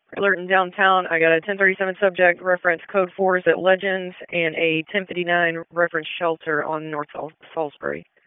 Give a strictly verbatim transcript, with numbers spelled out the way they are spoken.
Alert in downtown. I got a ten thirty-seven subject reference code fours at Legends and a ten fifty-nine reference shelter on North Sal- Salisbury.